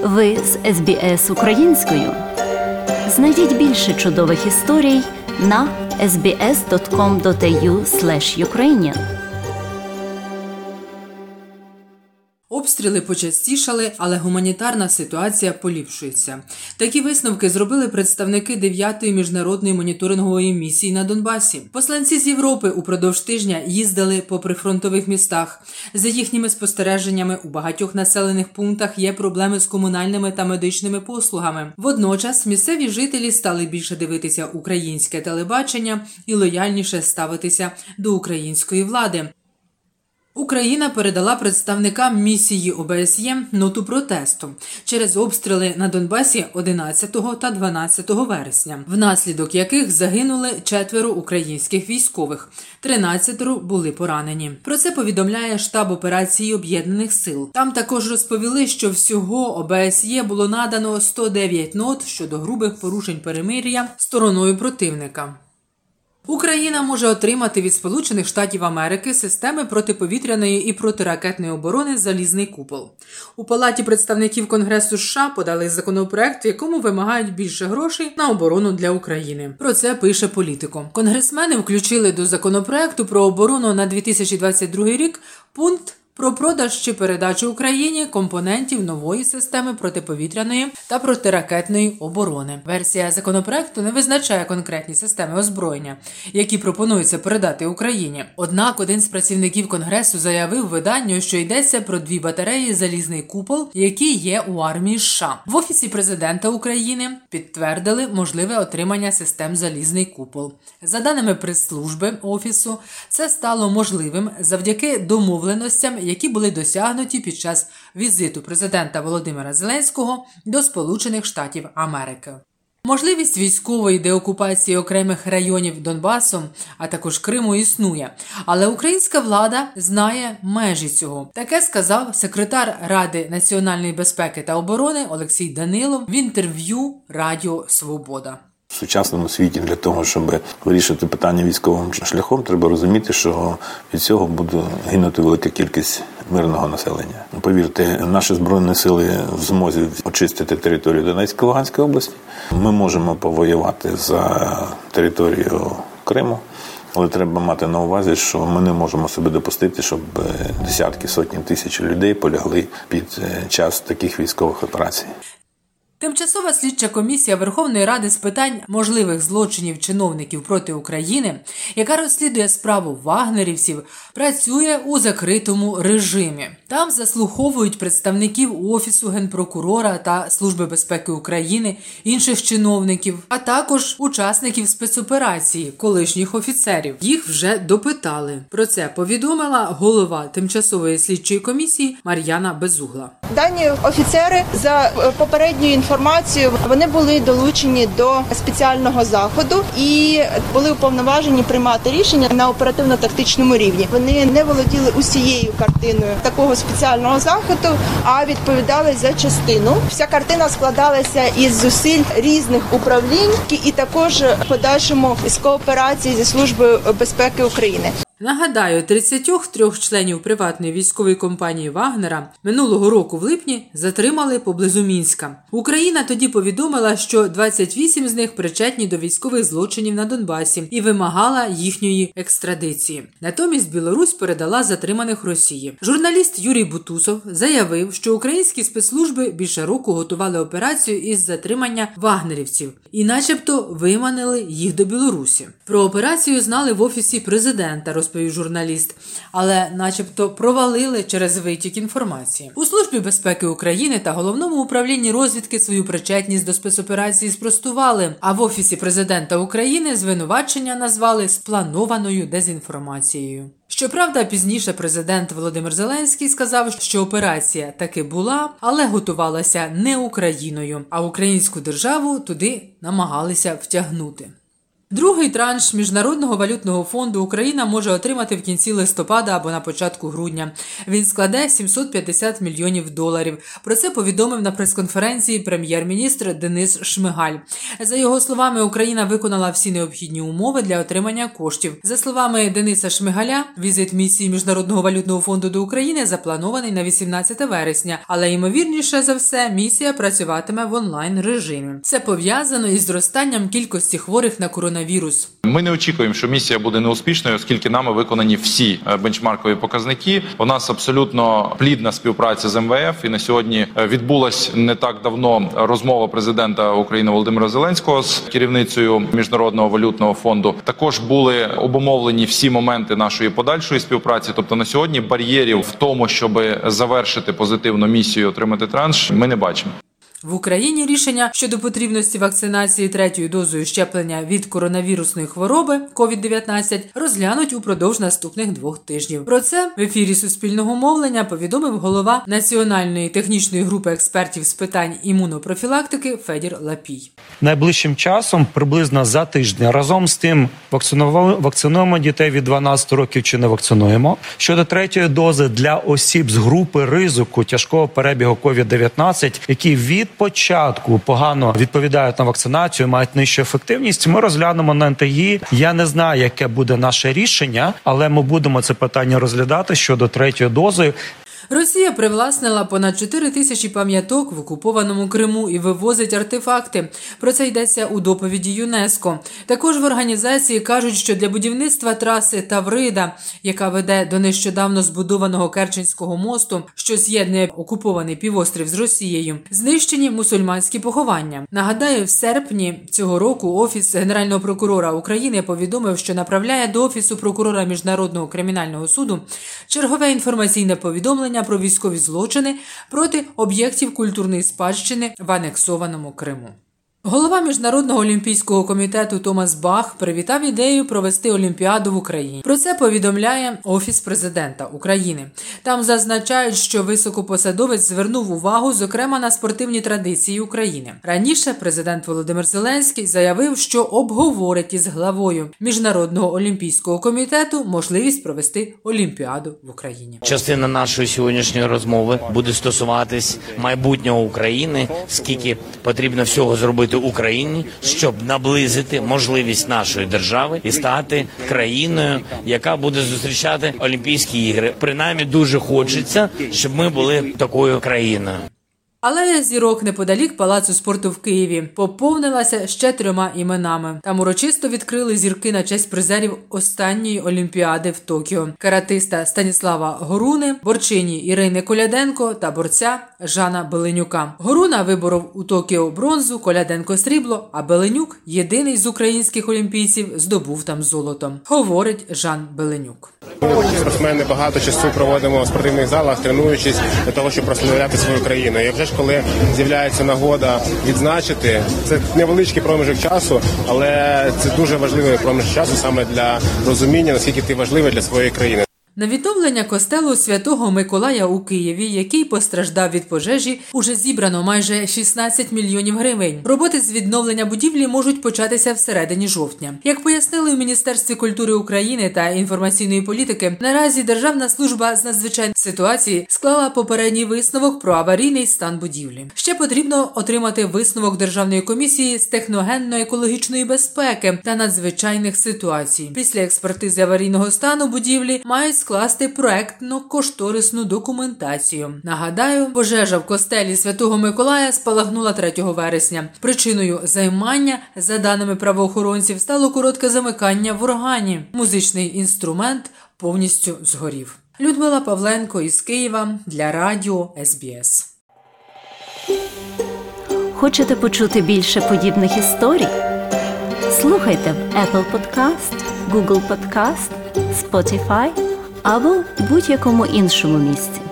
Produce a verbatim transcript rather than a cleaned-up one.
Ви з ес бі ес українською. Знайдіть більше чудових історій на ес бі ес крапка ком крапка ей ю слеш юкрейніан. Обстріли почастішали, але гуманітарна ситуація поліпшується. Такі висновки зробили представники дев'ятої міжнародної моніторингової місії на Донбасі. Посланці з Європи упродовж тижня їздили по прифронтових містах. За їхніми спостереженнями, у багатьох населених пунктах є проблеми з комунальними та медичними послугами. Водночас місцеві жителі стали більше дивитися українське телебачення і лояльніше ставитися до української влади. Україна передала представникам місії о бе ес є ноту протесту через обстріли на Донбасі одинадцятого та дванадцятого вересня, внаслідок яких загинули четверо українських військових, тринадцятеро були поранені. Про це повідомляє штаб операції Об'єднаних сил. Там також розповіли, що всього о бе ес є було надано сто дев'ять нот щодо грубих порушень перемир'я стороною противника. Україна може отримати від Сполучених Штатів Америки системи протиповітряної і протиракетної оборони «Залізний купол». У Палаті представників Конгресу США подали законопроект, в якому вимагають більше грошей на оборону для України. Про це пише Політико. Конгресмени включили до законопроекту про оборону на дві тисячі двадцять другий рік пункт про продаж чи передачу Україні компонентів нової системи протиповітряної та протиракетної оборони. Версія законопроекту не визначає конкретні системи озброєння, які пропонується передати Україні. Однак один з працівників Конгресу заявив виданню, що йдеться про дві батареї «Залізний купол», які є у армії США. В Офісі президента України підтвердили можливе отримання систем «Залізний купол». За даними прес-служби Офісу, це стало можливим завдяки домовленостям, які були досягнуті під час візиту президента Володимира Зеленського до Сполучених Штатів Америки. Можливість військової деокупації окремих районів Донбасу, а також Криму, існує. Але українська влада знає межі цього. Таке сказав секретар Ради національної безпеки та оборони Олексій Данилов в інтерв'ю Радіо Свобода. В сучасному світі для того, щоб вирішити питання військовим шляхом, треба розуміти, що від цього буде гинути велика кількість мирного населення. Повірте, наші Збройні сили в змозі очистити територію Донецької, Луганської області. Ми можемо повоювати за територію Криму, але треба мати на увазі, що ми не можемо собі допустити, щоб десятки, сотні тисяч людей полягли під час таких військових операцій. Тимчасова слідча комісія Верховної Ради з питань можливих злочинів чиновників проти України, яка розслідує справу вагнерівців, працює у закритому режимі. Там заслуховують представників Офісу Генпрокурора та Служби безпеки України, інших чиновників, а також учасників спецоперації, колишніх офіцерів. Їх вже допитали. Про це повідомила голова Тимчасової слідчої комісії Мар'яна Безугла. Дані офіцери, за попередньою інформацією, вони були долучені до спеціального заходу і були уповноважені приймати рішення на оперативно-тактичному рівні. Вони не володіли усією картиною такого спеціального заходу, а відповідали за частину. Вся картина складалася із зусиль різних управлінь і також в подальшому з кооперації зі Службою безпеки України. Нагадаю, тридцять три членів приватної військової компанії Вагнера минулого року в липні затримали поблизу Мінська. Україна тоді повідомила, що двадцять вісім з них причетні до військових злочинів на Донбасі і вимагала їхньої екстрадиції. Натомість Білорусь передала затриманих Росії. Журналіст Юрій Бутусов заявив, що українські спецслужби більше року готували операцію із затримання вагнерівців і начебто виманили їх до Білорусі. Про операцію знали в Офісі президента, розповів журналіст, але начебто провалили через витік інформації. У Службі безпеки України та Головному управлінні розвідки свою причетність до спецоперації спростували, а в Офісі президента України звинувачення назвали спланованою дезінформацією. Щоправда, пізніше президент Володимир Зеленський сказав, що операція таки була, але готувалася не Україною, а українську державу туди намагалися втягнути. Другий транш Міжнародного валютного фонду Україна може отримати в кінці листопада або на початку грудня. Він складе сімсот п'ятдесят мільйонів доларів. Про це повідомив на прес-конференції прем'єр-міністр Денис Шмигаль. За його словами, Україна виконала всі необхідні умови для отримання коштів. За словами Дениса Шмигаля, візит місії Міжнародного валютного фонду до України запланований на вісімнадцяте вересня, але ймовірніше за все, місія працюватиме в онлайн-режимі. Це пов'язано із зростанням кількості хворих на коронавірус. Вірус. Ми не очікуємо, що місія буде неуспішною, оскільки нами виконані всі бенчмаркові показники. У нас абсолютно плідна співпраця з ем ве еф, і на сьогодні відбулась не так давно розмова президента України Володимира Зеленського з керівницею Міжнародного валютного фонду. Також були обумовлені всі моменти нашої подальшої співпраці. Тобто на сьогодні бар'єрів в тому, щоб завершити позитивну місію, отримати транш, ми не бачимо. В Україні рішення щодо потрібності вакцинації третьою дозою щеплення від коронавірусної хвороби ковід дев'ятнадцять розглянуть упродовж наступних двох тижнів. Про це в ефірі Суспільного мовлення повідомив голова Національної технічної групи експертів з питань імунопрофілактики Федір Лапій. Найближчим часом, приблизно за тиждень, разом з тим вакцинуємо дітей від дванадцяти років чи не вакцинуємо. Щодо третьої дози для осіб з групи ризику тяжкого перебігу ковід дев'ятнадцять, які від початку погано відповідають на вакцинацію, мають нижчу ефективність, ми розглянемо на ен те і. Я не знаю, яке буде наше рішення, але ми будемо це питання розглядати щодо третьої дози. Росія привласнила понад чотири тисячі пам'яток в окупованому Криму і вивозить артефакти. Про це йдеться у доповіді ЮНЕСКО. Також в організації кажуть, що для будівництва траси Таврида, яка веде до нещодавно збудованого Керченського мосту, що з'єднує окупований півострів з Росією, знищені мусульманські поховання. Нагадаю, в серпні цього року Офіс Генерального прокурора України повідомив, що направляє до Офісу прокурора Міжнародного кримінального суду чергове інформаційне повідомлення про військові злочини проти об'єктів культурної спадщини в анексованому Криму. Голова Міжнародного олімпійського комітету Томас Бах привітав ідею провести Олімпіаду в Україні. Про це повідомляє Офіс президента України. Там зазначають, що високопосадовець звернув увагу, зокрема, на спортивні традиції України. Раніше президент Володимир Зеленський заявив, що обговорить із главою Міжнародного олімпійського комітету можливість провести Олімпіаду в Україні. Частина нашої сьогоднішньої розмови буде стосуватись майбутнього України, скільки потрібно всього зробити Україні, щоб наблизити можливість нашої держави і стати країною, яка буде зустрічати Олімпійські ігри. Принаймні дуже хочеться, щоб ми були такою країною. Алея зірок неподалік Палацу спорту в Києві поповнилася ще трьома іменами. Там урочисто відкрили зірки на честь призерів останньої Олімпіади в Токіо. Каратиста Станіслава Горуни, борчині Ірини Коляденко та борця Жана Беленюка. Горуна виборов у Токіо бронзу, Коляденко срібло, а Беленюк, єдиний з українських олімпійців, здобув там золото, говорить Жан Беленюк. Спортсмени багато часу проводимо в спортивних залах, тренуючись для того, щоб прославляти свою країну. І вже ж коли з'являється нагода відзначити, це невеличкий проміжок часу, але це дуже важливий проміжок часу саме для розуміння, наскільки ти важливий для своєї країни. На відновлення костелу Святого Миколая у Києві, який постраждав від пожежі, уже зібрано майже шістнадцять мільйонів гривень. Роботи з відновлення будівлі можуть початися всередині жовтня. Як пояснили у Міністерстві культури України та інформаційної політики, наразі Державна служба з надзвичайних ситуацій склала попередній висновок про аварійний стан будівлі. Ще потрібно отримати висновок Державної комісії з техногенно-екологічної безпеки та надзвичайних ситуацій. Після експертизи аварійного стану будівлі мають скласти проектно-кошторисну документацію. Нагадаю, пожежа в костелі Святого Миколая спалахнула третього вересня. Причиною займання, за даними правоохоронців, стало коротке замикання в органі. Музичний інструмент повністю згорів. Людмила Павленко із Києва для радіо ес бі ес. Хочете почути більше подібних історій? Слухайте в Apple Podcast, Google Podcast, Spotify або в будь-якому іншому місці.